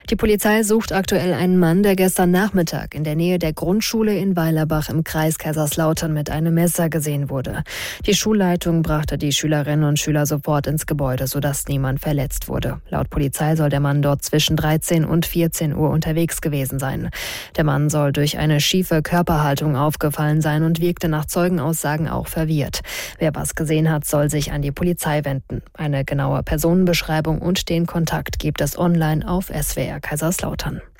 Die Polizei sucht aktuell einen Mann, der gestern Nachmittag in der Nähe der Grundschule in Weilerbach im Kreis Kaiserslautern mit einem Messer gesehen wurde. Die Schulleitung brachte die Schülerinnen und Schüler sofort ins Gebäude, sodass niemand verletzt wurde. Laut Polizei soll der Mann dort zwischen 13 und 14 Uhr unterwegs gewesen sein. Der Mann soll durch eine schiefe Körperhaltung aufgefallen sein und wirkte nach Zeugenaussagen auch verwirrt. Wer was gesehen hat, soll sich an die Polizei wenden. Eine genaue Personenbeschreibung und den Kontakt gibt es online auf SWR Kaiserslautern.